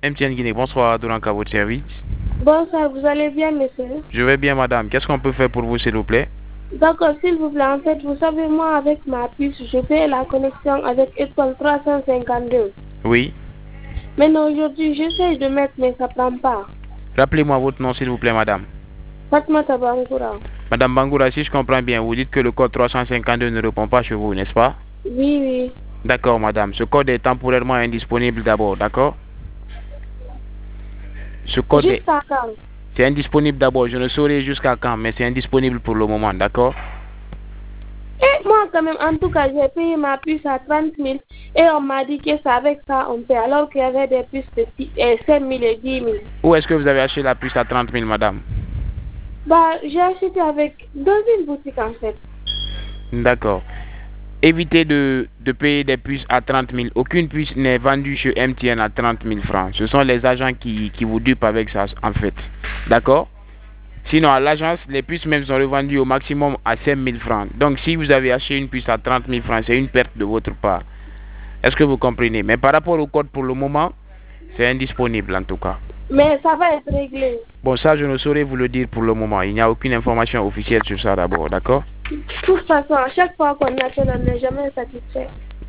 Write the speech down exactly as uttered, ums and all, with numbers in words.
M T N Guinée, bonsoir, donc à votre service. Bonsoir, vous allez bien, monsieur? Je vais bien, madame. Qu'est-ce qu'on peut faire pour vous, s'il vous plaît? D'accord, s'il vous plaît, en fait, vous savez, moi, avec ma puce, je fais la connexion avec étoile trois cent cinquante-deux. Oui. Maintenant, aujourd'hui, j'essaie de mettre, mais ça prend pas. Rappelez-moi votre nom, s'il vous plaît, madame. Fatmata Bangoura. Madame Bangoura, si je comprends bien, vous dites que le code trois cent cinquante-deux ne répond pas chez vous, n'est-ce pas? Oui, oui. D'accord, madame. Ce code est temporairement indisponible d'abord, d'accord? Ce code est... Jusqu'à quand? C'est indisponible d'abord. Je ne saurais jusqu'à quand, mais c'est indisponible pour le moment, d'accord? Et moi, quand même, en tout cas, j'ai payé ma puce à trente mille et on m'a dit que c'est avec ça on paie, alors qu'il y avait des puces de cinq mille et dix mille. Où est-ce que vous avez acheté la puce à trente mille, madame? Bah, j'ai acheté avec dans une boutique, en fait. D'accord. Évitez de, de payer des puces à trente mille. Aucune puce n'est vendue chez M T N à trente mille francs. Ce sont les agents qui, qui vous dupent avec ça, en fait. D'accord? Sinon, à l'agence, les puces même sont revendues au maximum à cinq mille francs. Donc, si vous avez acheté une puce à trente mille francs, c'est une perte de votre part. Est-ce que vous comprenez? Mais par rapport au code, pour le moment, c'est indisponible en tout cas. Mais ça va être réglé. Bon, ça, je ne saurais vous le dire pour le moment. Il n'y a aucune information officielle sur ça d'abord, d'accord? De toute façon, à chaque fois qu'on appelle, on n'est jamais satisfait.